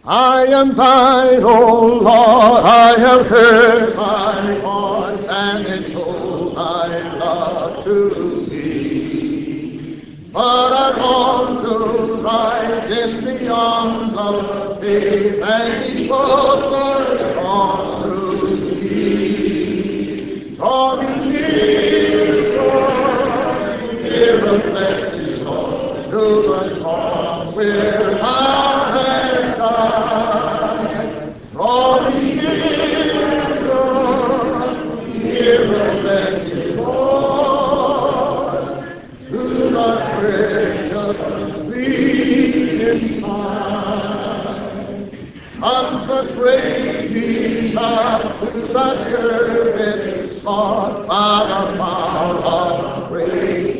I am thine, O Lord, I have heard thy voice, and it told thy love to me. But I long to rise in the arms of faith and be closer unto thee. Draw me near, Lord, near a blessed Lord, to the cross where thou hast died. Draw me near, Lord, near a blessed Lord, to the precious bleeding side. Consecrate me now to the service, Lord, by the power of grace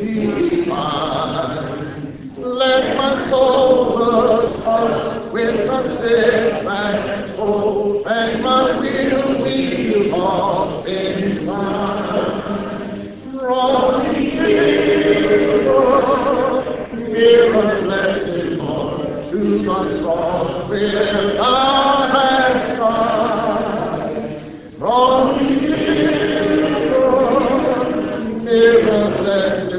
divine. Let my soul look up with a steadfast soul, and my will be lost in thine. Draw me near, Lord, near a blessed Lord, to the cross where thou hast died. Draw me near, Lord, near a blessed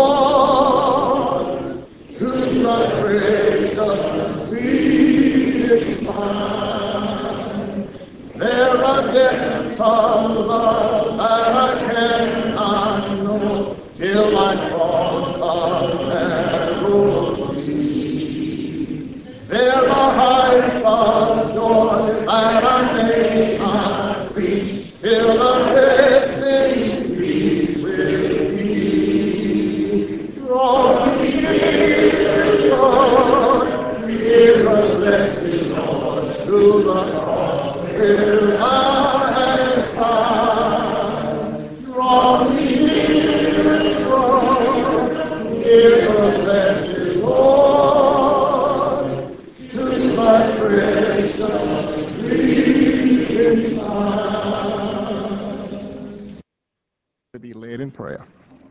Lord, to the precious bleeding side. There are depths of love that I cannot know till I cross the narrow sea. There are heights of joy that I may not reach till I'm resting peace with thee. Draw me near, Lord, near a blessed Lord, to the cross where thou hast died. Draw me near, Lord, near a blessed Lord, to thy precious bleeding side. To be led in prayer.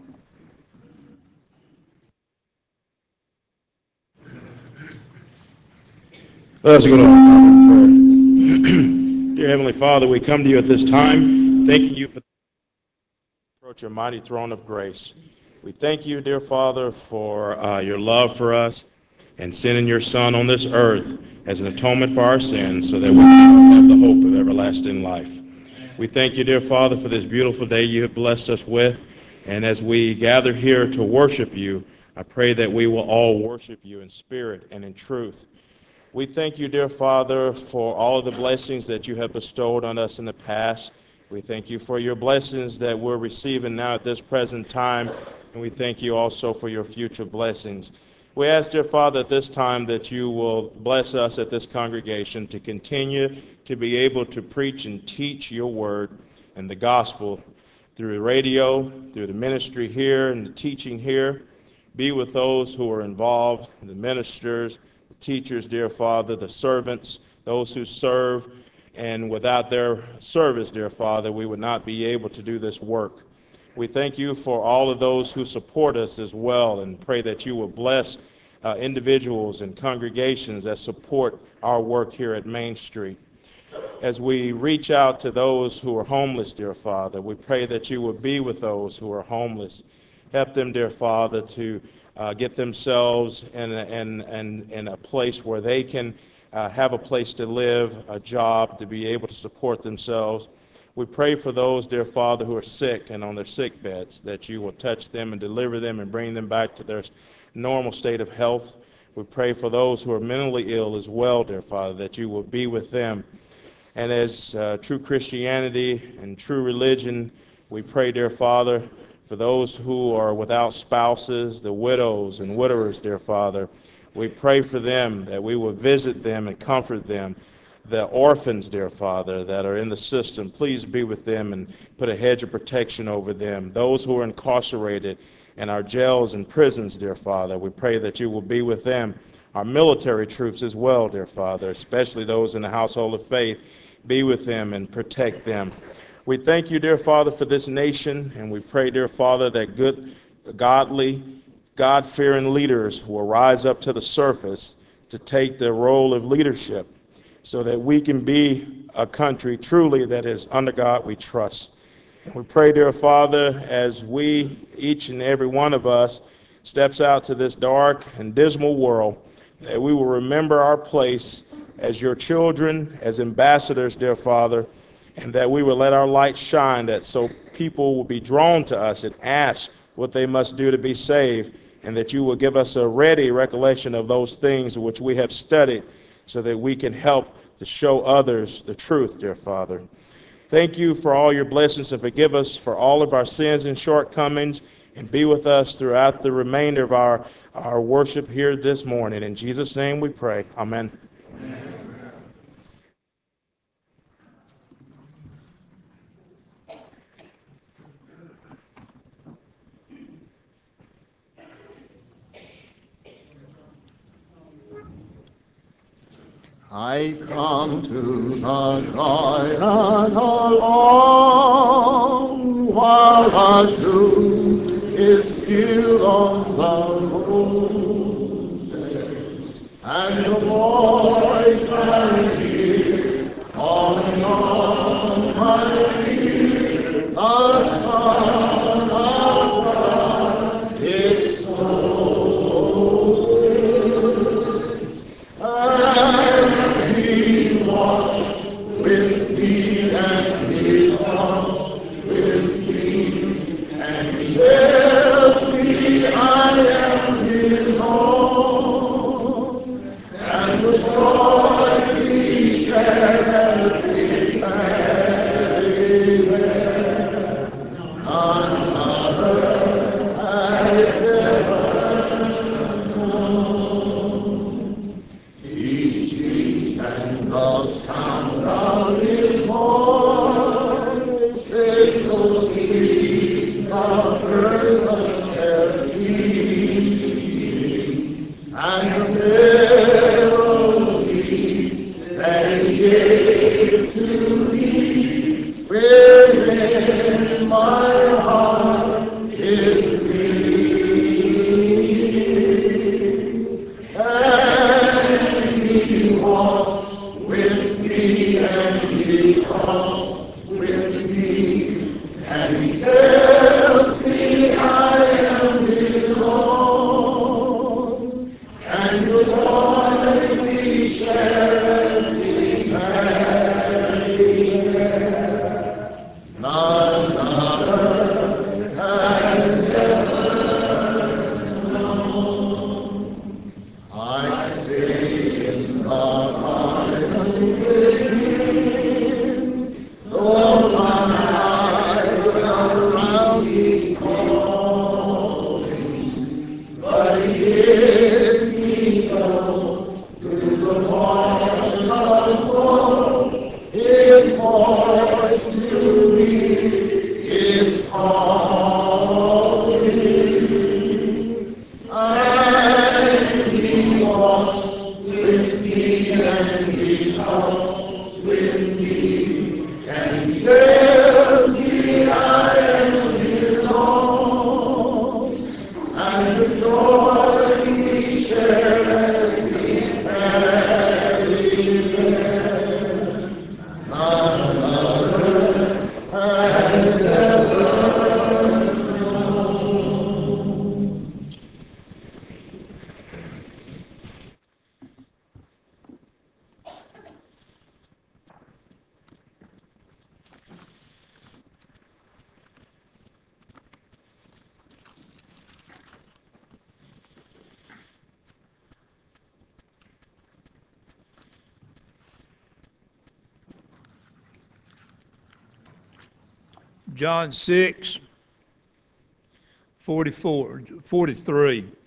Let us go to our Father in prayer. Dear Heavenly Father, we come to you at this time, thanking you for the approach your mighty throne of grace. We thank you, dear Father, for your love for us and sending your Son on this earth as an atonement for our sins so that we can have the hope of everlasting life. We thank you, dear Father, for this beautiful day you have blessed us with. And as we gather here to worship you, I pray that we will all worship you in spirit and in truth. We thank you, dear Father, for all of the blessings that you have bestowed on us in the past. We thank you for your blessings that we're receiving now at this present time, and we thank you also for your future blessings. We ask, dear Father, at this time that you will bless us at this congregation to continue to be able to preach and teach your word and the gospel through the radio, through the ministry here and the teaching here. Be with those who are involved, the ministers, teachers, dear Father, the servants, those who serve, and without their service, dear Father, we would not be able to do this work. We thank you for all of those who support us as well, and pray that you will bless individuals and congregations that support our work here at Main Street. As we reach out to those who are homeless, dear Father, we pray that you will be with those who are homeless. Help them, dear Father, to get themselves in a place where they can have a place to live, a job, to be able to support themselves. We pray for those, dear Father, who are sick and on their sick beds, that you will touch them and deliver them and bring them back to their normal state of health. We pray for those who are mentally ill as well, dear Father, that you will be with them. And as true Christianity and true religion, we pray, dear Father, for those who are without spouses, the widows and widowers, dear Father. We pray for them, that we will visit them and comfort them. The orphans, dear Father, that are in the system, please be with them and put a hedge of protection over them. Those who are incarcerated in our jails and prisons, dear Father, we pray that you will be with them. Our military troops as well, dear Father, especially those in the household of faith, be with them and protect them. We thank you, dear Father, for this nation, and we pray, dear Father, that good, godly, God-fearing leaders will rise up to the surface to take the role of leadership so that we can be a country truly that is under God we trust. And we pray, dear Father, as we, each and every one of us, steps out to this dark and dismal world, that we will remember our place as your children, as ambassadors, dear Father, and that we will let our light shine, that so people will be drawn to us and ask what they must do to be saved, and that you will give us a ready recollection of those things which we have studied, so that we can help to show others the truth, dear Father. Thank you for all your blessings, and forgive us for all of our sins and shortcomings, and be with us throughout the remainder of our worship here this morning. In Jesus' name we pray. Amen. I come to the garden alone, while the dew is still on the rose, and the voice I hear calling on my ear, the Son of God is so sweet. And he walks with me, and he talks with me, and he tells me I am his own, and the joy we share as we tarry there, none other has ever known. He's sweet, and the sound of his voice is so sweet, the birds of their singing, and the melodies that he gave to me within my heart is free. And he walks with me, and he talks with me, and he tells me I am his own, and the joy we share as we tarry there, none other has ever known. I stay in the garden with him, though my eyes around me calling, but he gives me go through the waters of woe. His voice to me is calling, and he walks with me, and he talks with me, and he tells me I am his own, and the joy we share as we tarry there, none other has ever known. John 6, 44, 43.